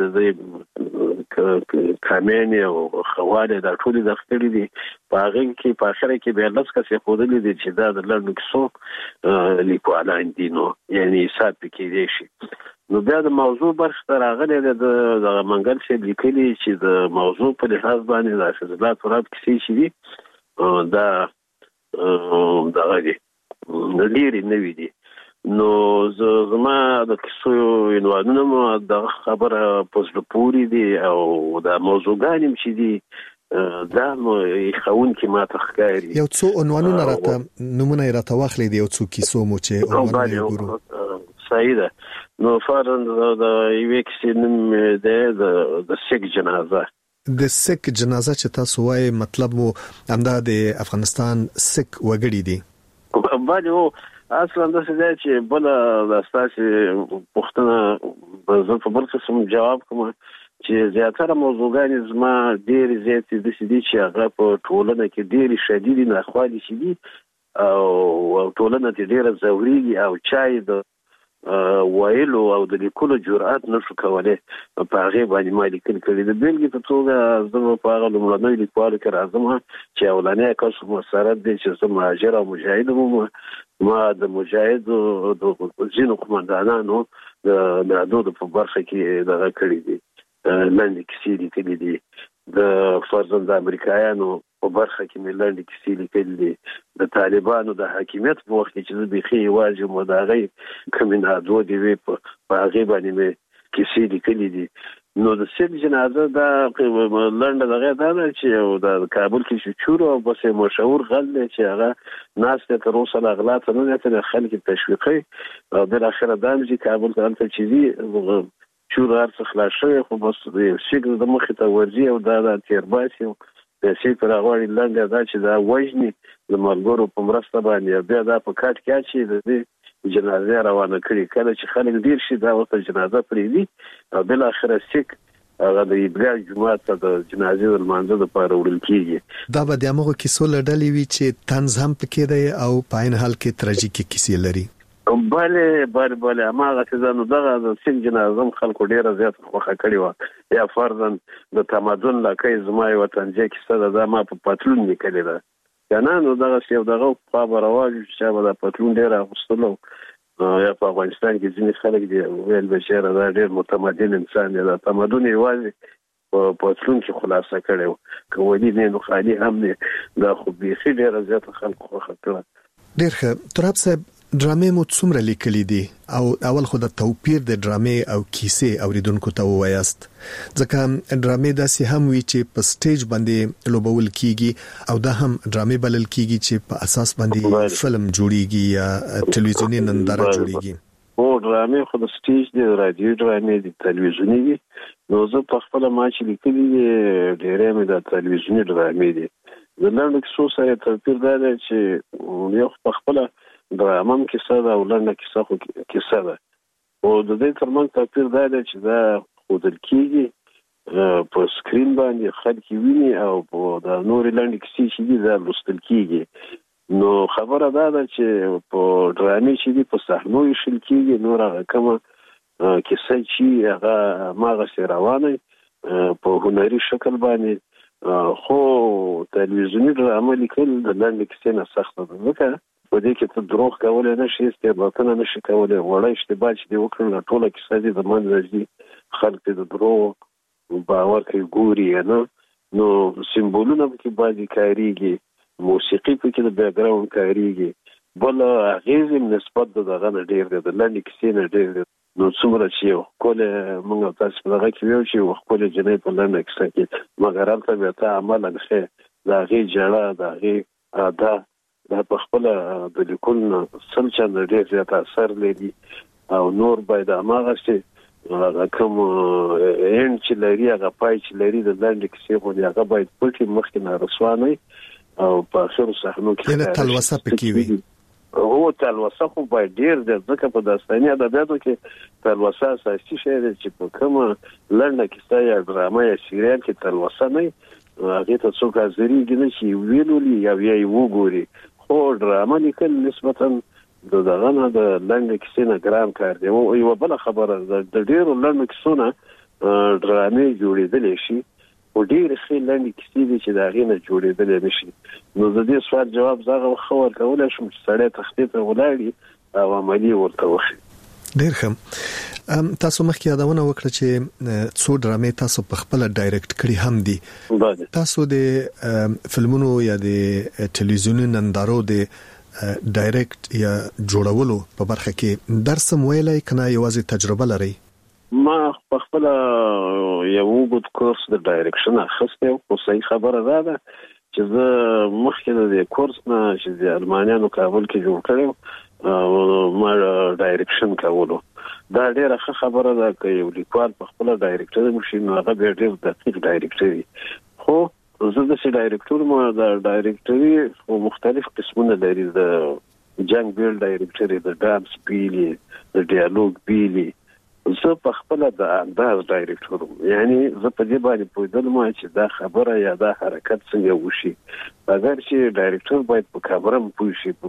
A: د کامیانې او خوالې دا ټولې داخلي دي په هغې کې په اخره کې بیا 10 کسې ښودلي دي چې دا د لنډو کیسو لیکوالان دي نو یعنې حساب پې کېدی شي نو بیا د موضوع برخې ته راغلی دی دغه منګل صاحب لیکلي چې د موضوع په لحاظ باندې د حفیظ الله تراب کیسې چې دي دا دغه دي ډېرې نوي دي نو زما د کیسو عنوانونه مو د خبره په زړه پورې دي او د موضوعګانې چې دي دا مو ښوونکي ماته ښکاري
E: یو څو عنوانونه راته نومونه یې راته واخلئ د یو څو کیسو مو چې عنوانونه یې وګورو
A: صحیح ده نو فرضاً د یوې کیسې نوم دی د سیک جنازه
E: د سیک جنازه چې تاسو وایي مطلب مو همدا د افغانستان سیک وګړي دي
A: باندې اصلا داسې دی چې بله د ستاسې پوښتنه زه په بل قسم جواب کوم چې زیاتره موضوعګانې زما ډېرې زیاتې داسې دي چې هغه په ټولنه کې ډېرې شدیدې ناخوالې چې دي او ټولنه ترې ډېره ځورېږي او چا یې د ویلو او د لیکلو جرأت نشو کولی په هغې باندې ما لیکل کړي د بېلګې په توګه زه په هغه لومړنیو لیکوالو کې راځم چې اولنی کس مسرت دی چې زه مهاجر او مجاهد وم ما د مجاهدو د ځینو قمندانانو د نادودو په برخه کې دغه کړي دي لنډې کیسې لیکلي دي د فرضاً د امریکایانو په برخه کې ملي کیسې لیکلي د طالبانو د حاکمیت په وخت کې چې بيخي واجب مداغي کمنادو دی په هغه باندې مې کیسې لیکلي دي. نو د سید جنازه دا لنډه دغه دا چې د کابل کې چې چورو او بس مشهور غل چې هغه ناس ته تر اوسه اغلاط نه دي خلک تشویقي او د اخر دام چې کابل ته ته چيزي چور ارڅ خلاص شوی خو بس د شګ د مخ ته ورځي او دا د تیرباسي د شي پر غوړي لنډه دا چې دا وژني د ملګرو په مرسته باندې بیا دا په کاټ کې چې د جنازه روانه کړي کله چې خلک ډیر شي دا وخت جنازه پریدي او بل اخر سیک هغه د ایبګا جمعه ته د جنازې ورمانځه د پاره وړل کیږي.
E: دا به د امغه کیسو لړلې وی چې طنز هم پکې دی او په عین حال کې تراژیکي کیسې لري.
A: بله هغه ځانو دغه د سین جنازه خلکو ډیره زیات خوخه کړی و یا فرضاً د تمدن لکه زمای وطن چې کیسه ده ما په پاتلون لیکلې ده کنه نو دغه څه دغه خبر راوځي چې د پاتلون ډیره غوښتلو یا په افغانستان کې ځینې خلک دي ویل بشیر دا ډیر متمدن انسان دی دا تمدن یوازې په پاتلون کې خلاصه کړو کوي نه نو خالي هم نه دا خو به ډیره زیات خلکو خوخه کړه.
E: ډیر ښه تراب صاحب ډرامې مو څومره لیکلې دي او اول خو د توپیر د ډرامې او کیسې اوریدونکو ته وایاست ځکه ډرامې داسې هم وی چې په سټیج باندې لوبول کیږي او دا هم ډرامې بلل کیږي چې په اساس باندې فلم جوړیږي یا ټلویزیونی ننداره جوړیږي.
A: او ډرامې خو د سټیج دی رادیو ډرامې دی ټلویزیونی دی نو زه په خپل ما چې لیکلې ډېرې مې د ټلویزیونی ډرامې دي د لنډ کیسو سره توپیر دا دی چې یو په خپل درامم کیسه ده او لنډه کیسه خو کیسه ده او د دې ترمنځ توپیر دا دی چې دا خودل کیږي په سکرین باندې خلک ویني او په د نور لنډه کیسې چې دي دا لوستل کیږي نو خبره دا ده چې په ډرامې چې دي په صحنو شل کیږي نور هغه کومه کیسه چې هغه ماغه سره روانه په هنري شکل باندې خو تلویزیونی ډرامه لیکل د لنډه کیسې نه سخته ده ځکه په دې کې ته دروغ کولای نشې استعمالونه نشې کولای وړه اشتباه چې دی وکړل ټوله کیسه دې د منځ دي خلک د دروغ باور کوي ګوري نه نو سمبولونه کې باندې کاریږي موسیقي په کې د بیک ګراوند کاریږي بل هغه نسبت دغه نه ډیر دی د لنډ کیسې نه ډیر دی نو څومره چې کوله موږ تاسو په دغه کې یو چې خپل جنې په لنډ کیسه کې مګر هلته به ته عمل غشه دا غي جړه دا غي ادا دا په خپل د لیکل سم چند ډیر زیات اثر لري او نور باید هغه چې هغه کوم ان چې لري هغه پای چې لري د لنډ کیسې خو هغه باید پټي مخکې نه رسوانه او په اخر صحنو کې
E: نه تلوسه پکې وي
A: هو تلوسه خو باید ډیر د ځکه په داستاني ادبیاتو کې تلوسه اساسي شی دی چې په کومه لنډه کیسه یا ډرامه یا سریال کې تلوسه نه هغه ته څوک ازريږي نه چې ویلولي یا یې وګوري خو ډرامه لیکل نسبتاً دغه نه د لنډ کیسې نه ګرام کار دی او یو بل خبره د ډیرو لنډ کیسو نه ډرامې جوړېدلې شي او ډیر ښه لنډ کیسې دي چې دا غي نه جوړېدلې نشي نو د دې سوال جواب زغه خبر کولای شم چې سړی تخطیط ولاړی او عملی ورته وشي.
E: ډیر ښه تاسو مخکې یادونه وکړه چې څو ډرامې تاسو په خپل ډایرکټ کړی هم دي تاسو د فلمونو یا د ټلویزیونی نندارو د ډایرکټ یا جوړولو په برخه کې درس ویلای کنه یوازې تجربه لري؟
A: ما په خپل یو وګت کورس د ډایرکشن اخیسته او صحیح خبره ده چې زه مخکې د کورس نه چې د المانیانو کابل کې جوړ کړم ما ډایرکشن کولو دا ډیره ښه خبره ده چې یو لیکوال په خپل ډایرکټر مشي نو هغه به ډیر دقیق ډایرکټر خو زه د سي ډایرکټور ما د ډایرکټري او مختلف قسمونه لري د جنگ بیل ډایرکټري د ډانس بیلی د ډیالوګ بیلی زه په خپل د انداز ډایرکټور یعنی زه په دې باندې پوهیدل ما چې دا خبره یا دا حرکت څنګه وشي اگر چې ډایرکټور باید په کامرا پوه شي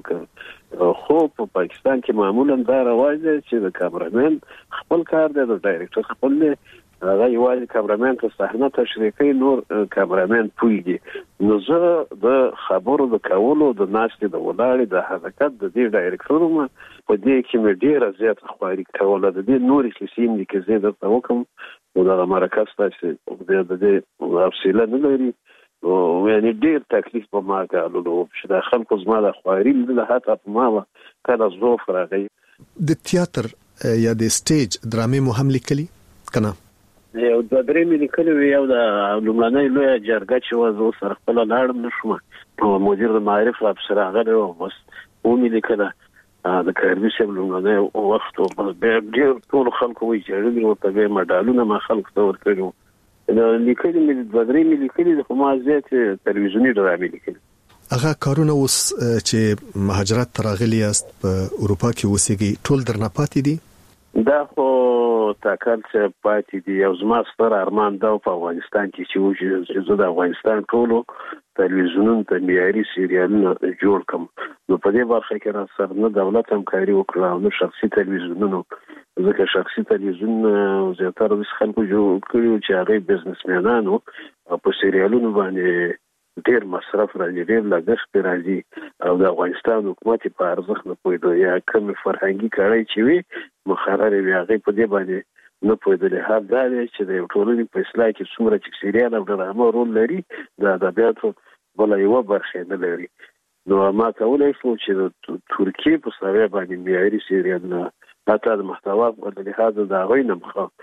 A: خو په پاکستان کې معمولا دا رواج دی چې د کامرامن خپل کار دی د ډایرکټور خپل هغه یوازې کامرامن ته صحنه تشریح کوي نور کامرامن پوهیږي نو زه د خبرو د کولو د ناشته د ولاړې د حرکت د دې ډایرکټور ما په دې کې مې ډیره زیات خواري کوله د دې نورې قسم دي چې زه درته وکم او دا مرکز تاسو د دې افصیله نه لري او یعنی ډیر تکلیف په ما کالو چې د خلکو زما د خواري له هاته په ما کله زوف راغی.
E: د تیاتر یا د سټیج ډرامې مو هم لیکلي کنه؟
A: یو د درې ملي کلی یو د لومړنۍ لوی جرګه چې و سره خپل لاړم نشم مدیر د معارف را سره غل او بس و ملي کله د کاربي سیب لومړنۍ وخت او به ډیر ټول خلکو وی چې ډیر ورته به مډالونه ما خلک ته ورکړو. د لیکلي ملي د درې ملي کلی د کومه زیات تلویزیونی ډرامې لیکلي.
E: هغه کارونه اوس چې مهاجرت تراغلی است په اروپا کې اوسېږي ټول درنه پاتې دي؟
A: دا خو تاکل چې پاتې دي. یو زما ستر ارمان دا په افغانستان کې چې زه د افغانستان ټولو تلویزیونونو ته معیاري سریالونه جوړ کړم. نو په دې برخه کې را سره نه دولت همکاري وکړه او نه شخصي تلویزیونونو، ځکه شخصي تلویزیون زیاتره د خلکو جوړ کړي چې هغه بزنسمنانو په سریالونو باندې ډیر مصرف راځي، ډیر لګښت راځي او د افغانستان حکومت په ارزښت نه پوهیدو یا کوم فرهنګي کړای چې وي مخرر وي هغه په دې باندې نه پوهیدل. هر دا چې د ټولنې په اصلاح کې څومره چې سریال او ډرامه رول لري د ادبیاتو بل یو برخه نه لري. نو ما کولای شو چې د ترکیه په ساوی باندې معیاري سریال نه حتی د محتوا په لحاظ دا غوینه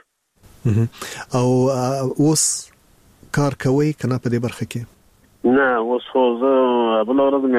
A: مخه
E: او اوس کار کوي کنه په دې برخه کې؟
A: نه اوس خو زه بل ورځ مې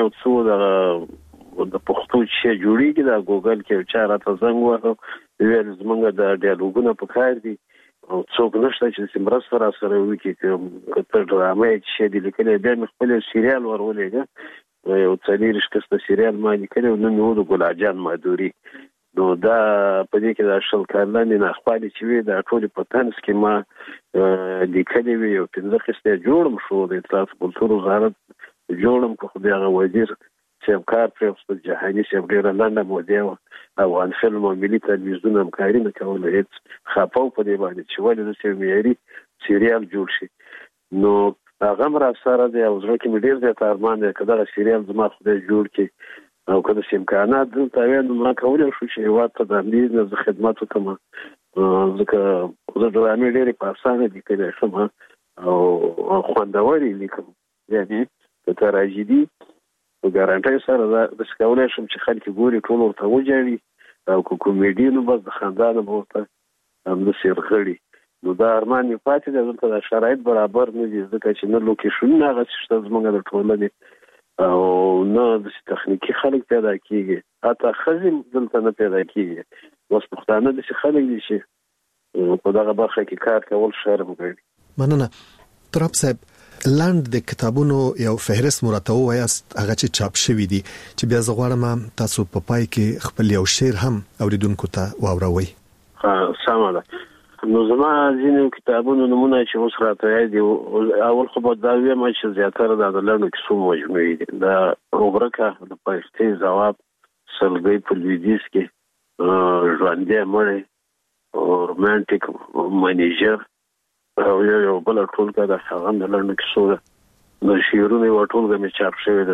A: وڅو د پښتو چې جوړیږي د ګوګل کې چا راته زنګ وکړ ویل زمونږ د ډیالوګونه په کار دي او څوک نشته چې سمرس سره سره وکړي چې ډرامه چې د لیکلې د خپل سریال ورولېږي یو څلور شکسته سریال ما لیکلو نو نو د ګلاجان مادوري. نو دا په دې کې د شل کارلانې نه خپل چې وي د ټول په تنس کې ما لیکلې وي او پنځه قسطه جوړم شو د اطلاعات کلتور وزارت جوړم خو بیا وزیر چې کار پر جهاني چې ډیره لنډه موده افغان فلم او ملي تلویزیون همکاري نه کوله هیڅ خپاو په دې باندې چې ولې د سیميري سریال جوړ شي. نو هغه را سره د اوزره کې ډیر زیات ارمان دی کله سریال زما خدای جوړ کړي او کله چې امکانات دلته وینم ما کولای شو چې واته د دې د خدمات وکم ځکه زه ډرامې ډېرې په اسانه لیکلې شم او خوندوري لیکم یعنی د تراژیدي په ګارانټي سره د کولای شم چې خلک ګوري ټول ورته وځي او کومیډي نو بس د خندانه بوته هم د سیرخړي. نو دا ارمان یې پاتې دی دلته د شرایط برابر نه دي ځکه چې نه لوکیشن نه هغه چې زمونږ د ټولنې او نه د تخنیکی خلک پیدا کیږي حتی خزم دلته نه پیدا کیږي. اوس پښتانه د خلک دي چې په دغه برخه کې کار کول شرم کوي.
E: مننه. تراب صاحب لاند د کتابونو یو فهرست مراتب وایست هغه چې چاپ شوی دي چې بیا زغړم تاسو په پای کې خپل یو شعر هم اوریدونکو ته واوروي.
A: سمه ده. نو زما ځینې کتابونو نمونه چې اوس راته دي اول خو به دا ویم چې زیاتره د لړنو کیسو مجموعې دي. دا اوبرکه د پښتې ځواب سلګي په لویدیس کې ژوندې مړې او رومانټیک منیجر او یو بل ټولګه د هغه د لړنو کیسو د شعرونو یو ټولګه مې چاپ شوی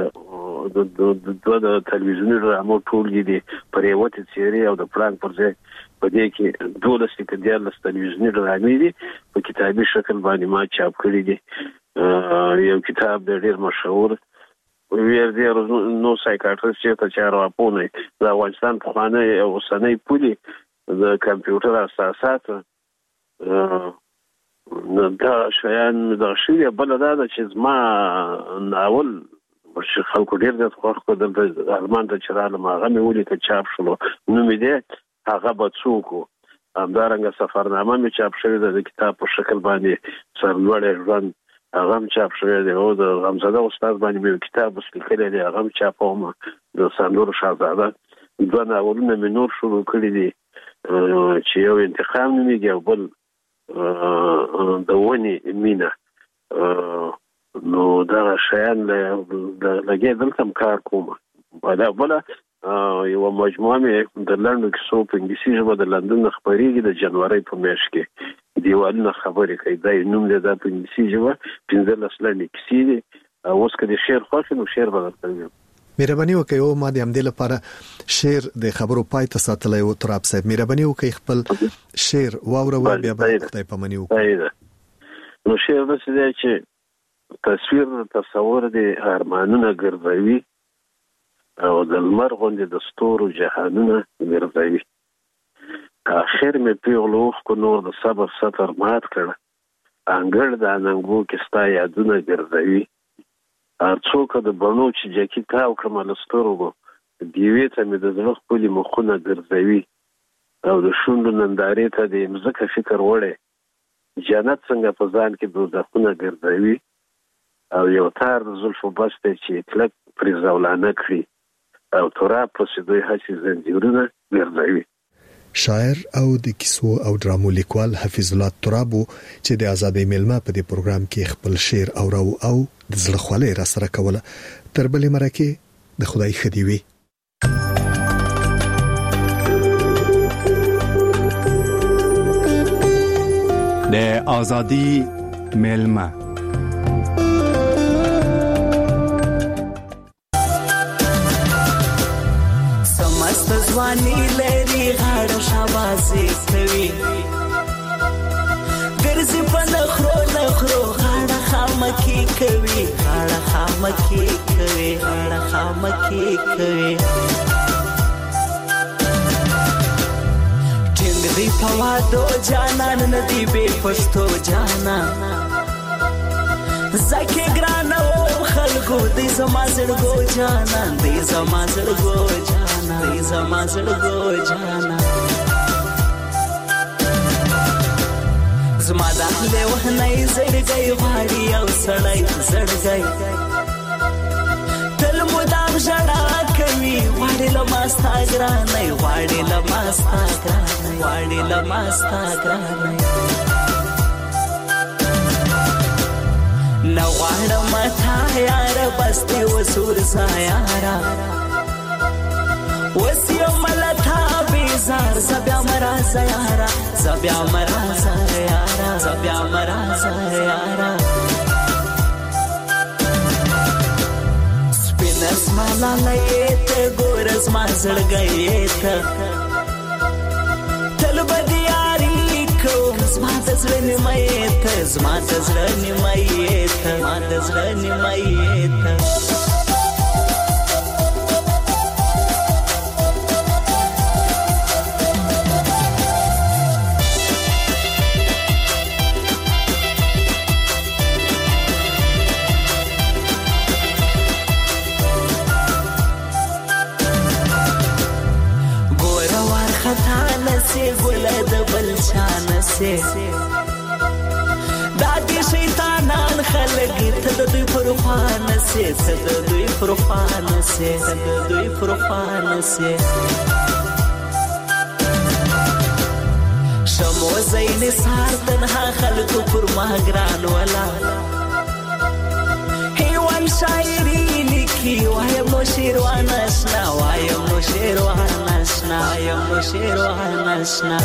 A: ده د تلویزیوني ډرامو ټولګي دي پر یو تیری او د پلان پر ځای په دې کې 12 کې د تلویزیوني ډرامې دي په کتابي شکل باندې ما چاپ کړی دي. یو کتاب ډېر مشهور ویر دی نو سایکاټریست چې چارو اپونه د افغانستان په خانه او سنې پولي د کمپیوټر اساسات نو دا شیان د شیله بل دا چې زما ناول چې خلکو ډیر د خوښ کړل د ارمان د چراله ما غمه ولې ته چاپ شلو نو مې دې هغه بڅوکو همدارنګه سفرنامه مې چاپ شوی د کتاب په شکل باندې سرلوړ ژوند هغه چاپ شوی دی او د غمزاده استاد باندې مې کتاب ولیکل دی هغه چاپوم د سندور شاهزاده دوه ناولونه مې نور شروع کړی دي چې یو انتقام نومېږي او بل د ونی مینا نو دا شیان لګي دلته کار کوم بل یو مجموعه مې د لندن کیسو په انګلیسي ژبه د لندن خبرېږي د جنوري په میاشت کې دیوالونه خبرې کوي دا نوم دی د انګلیسي ژبه 15 لندن کیسې دي اوس کله شعر خوښ نو شعر بدل کوي.
E: مهرباني وکړئ او ما د همدې لپاره شعر د خبرو پای ته ساتلای او تراب صاحب مهرباني وکړئ خپل شعر واورو بیا به خدای په منی وکړي.
A: نو شعر د څه دی چې تصویر تصور د ارمانونو ګرځوي او د لمر غوندې د ستورو جهانونه ګرځوي. اخر مې پیغلوخ کو نور د صبر سطر مات کړه انګړ د اننګو کې ستا یادونه ګرځوي. هر څوک د بڼو چې جکي تاو کړم له سترګو دیوې ته مې د زړه ښکلي مخونه ګرځوي او د شونډو نندارې ته د مځکه فکر وړی جنت څنګه په ځان کې دوزخونه ګرځوي او یو تار د زلفو بس دی چې کلک پرې زولانه کړي او تراب پسې دوی هسې زنځیرونه ګرځوي.
E: شاعر او د کیسو او ډرامو لیکوال حفیظ الله ترابو چې د آزادۍ میلمه په دې پروګرام کې خپل شعر او د زړه خولې را سره کوله. تر بلې مرکه د خدای خدي وي.
V: د آزادۍ میلمه
C: ځواني لري غاړه شاباسي کوي ګرځي په نخرو غاړه خامکی کوي غاړه خامکی کوي غاړه خامکی کوي ټینګ دی په وادو جانان ندی به پښتو جانان زکه ګرانو خلکو دې زما زړګو جانان دې زما زړګو جانان دې زما زړګو جانان زما د له وهنه زړګي غاړي او سړی زړګي تل مدام ژړا کوي غاړي لماستا ګرانې غاړي لماستا ګرانې غاړي لماستا ګرانې نو غواړم تا یار بستي وسور سایارا وسیو ملتا بیزار زبیا مرا یارا زبیا مرا یارا زبیا مرا یارا سپینس مالا لیت ګورز ما زړګیت تل بدیاری زما د زړه نیمایت زما د زړه نیمایت زما د زړه نیمایت ګور وار خطا نسی ګل د بلشان سے دادی شیطانان خلق ته د دوی پروفان سے ته د دوی پروفان سے ته د دوی پروفان سے شمو زین سار تنها خلق پر ماګران ولا هیوان شاعری لیکي وایم نو شیروان آشنا وایم نو شیروان آشنا وایم نو شیروان آشنا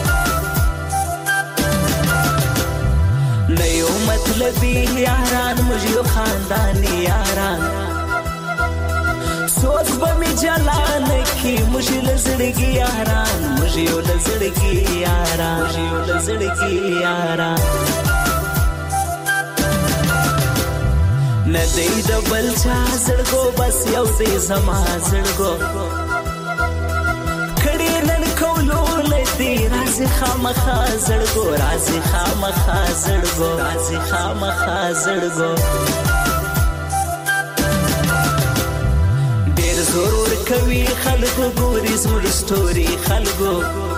C: نیو مطلبی یاران مجھو خاندانی یاران سوچ بمی جلان کی مجھو لزڑگی یاران مجھو لزڑگی یاران مجھو لزڑگی یاران ندی دبل چا زڑگو بس یو دی زما زڑگو کڑی نن کولو لدی رازی خامخا زڑگو رازی خامخا زڑگو رازی خامخا زڑگو ډیر ضرور کوي خلکو ګوري زموږ ستوري خلکو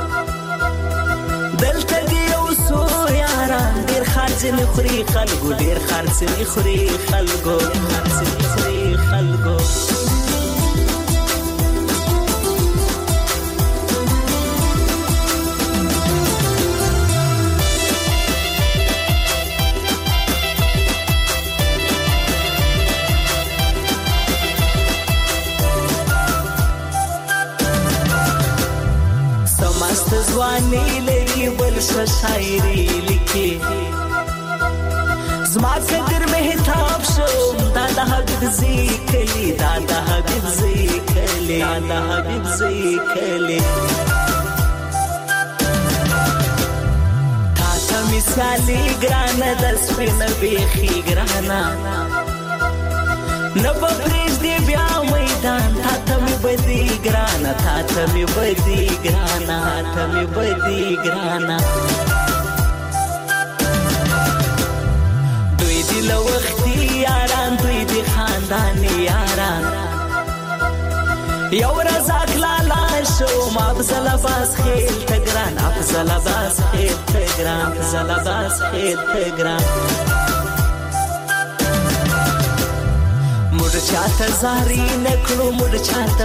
C: دلته دی یو سو یاران ډیر خرڅ نه خوري خلکو ډیر خرڅ نه خوري خلکو خرڅ نه خوري خلکو ځواني لري بل شاعري لیکي زما قدر مهتاب شو دا د حبيب ذکري دا د حبيب ذکري دا د حبيب ذکري تا ته می سیالي ګرانه د سپین بیخي ګرانه نبا پریز دی بیا میدان تا ته می بدی ګرانه تا ته می بدی ګرانه تا می بدی ګرانه دوی دی لوختي یاران دوی دی خاندانی یاران یو رزاق لالا شو ما افضل باز خیل تگران افضل باز خیل تگران افضل باز خیل تگران مړ چاته زاري نکړو مړ چاته